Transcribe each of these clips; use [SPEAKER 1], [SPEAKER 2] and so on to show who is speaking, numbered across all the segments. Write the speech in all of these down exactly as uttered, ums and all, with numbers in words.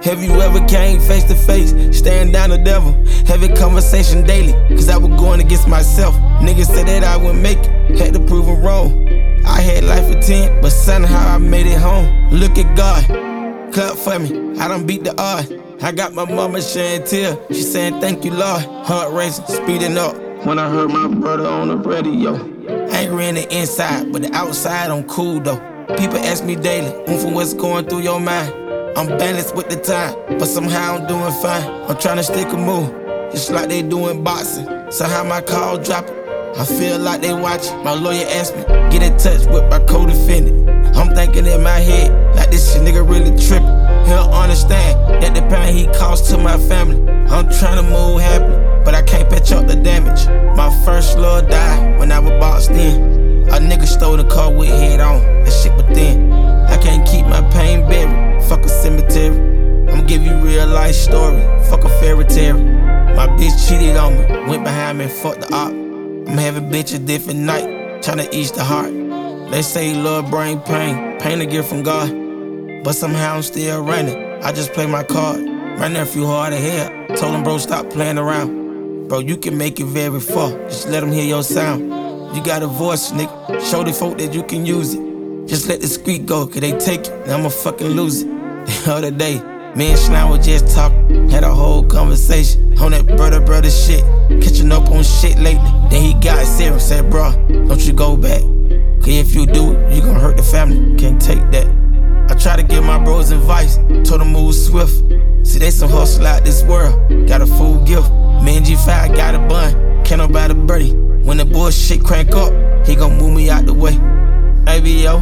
[SPEAKER 1] Have you ever came face to face, staring down the devil? Having conversation daily, cause I was going against myself. Niggas said that I wouldn't make it, had to prove them wrong. I had life for ten, but somehow I made it home. Look at God, clap for me, I done beat the odds. I got my mama shedding tears, she saying thank you Lord. Heart racing, speeding up, when I heard my brother on the radio. Angry in the inside, but the outside I'm cool though. People ask me daily, for what's going through your mind. I'm balanced with the time, but somehow I'm doing fine. I'm trying to stick a move, just like they doing boxing. Somehow my call dropping, I feel like they watching. My lawyer asked me, get in touch with my co-defendant. I'm thinking in my head, like this shit nigga really tripping. He'll understand that the pain he caused to my family. I'm trying to move happily, but I can't patch up the damage. My first love died when I was boxed in. A nigga stole the car with head on, that shit within. I can't keep my pain buried, fuck a cemetery. I'ma give you real life story, fuck a fairy tale. My bitch cheated on me, went behind me and fucked the op. I'm having bitch a different night, tryna ease the heart. They say love bring pain, pain a gift from God. But somehow I'm still running, I just play my card. My nephew hard as hell, told him bro stop playing around. Bro, you can make it very far, just let him hear your sound. You got a voice, nigga, show the folk that you can use it. Just let the street go, cause they take it, and I'ma fucking lose it. The other day, me and Slime was just talking, had a whole conversation on that brother brother shit, catching up on shit lately. Then he got serious, said bro, don't you go back, cause if you do, you gon' hurt the family, can't take that. I try to give my bros advice, told them move swift. See they some hustle out this world, got a full gift. Me and G five got a bun, can't nobody birdie. When the bullshit crank up, he gon' move me out the way. Baby yo,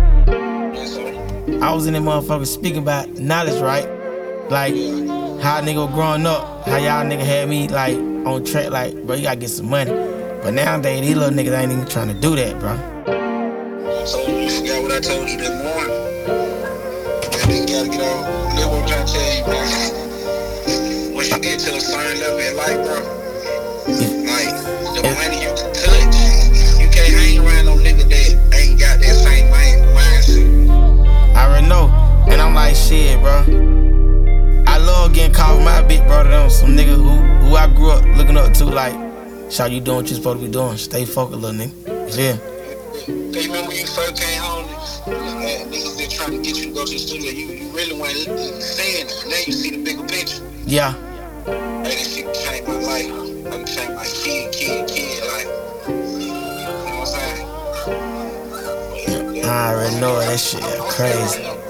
[SPEAKER 1] I was in that motherfucker speaking about knowledge, right? Like, how a nigga growing up, how y'all nigga had me like on track, like, bro, you gotta get some money. But nowadays, these little niggas ain't even trying to do that, bro.
[SPEAKER 2] So you forgot what I told you that morning? That nigga gotta get on. That's what I'm trying to tell you, bro. Once you get to a certain level in life, bro, like, the money you can touch, you can't hang around no nigga that ain't got that same mind mindset.
[SPEAKER 1] I already know, and I'm like, shit, bro. I love getting caught with my big brother on some nigga who, who I grew up looking up to, like, Shaw, you doing what you supposed to be doing. Stay focused, little nigga. Yeah.
[SPEAKER 2] They remember when you first came home, niggas, niggas been trying to get you to go to the studio. You, you really weren't seeing it. Now you see the bigger picture.
[SPEAKER 1] Yeah.
[SPEAKER 2] Hey, that shit changed my life. I changed my kid, kid, kid life. You know what I'm saying?
[SPEAKER 1] I already know that shit crazy.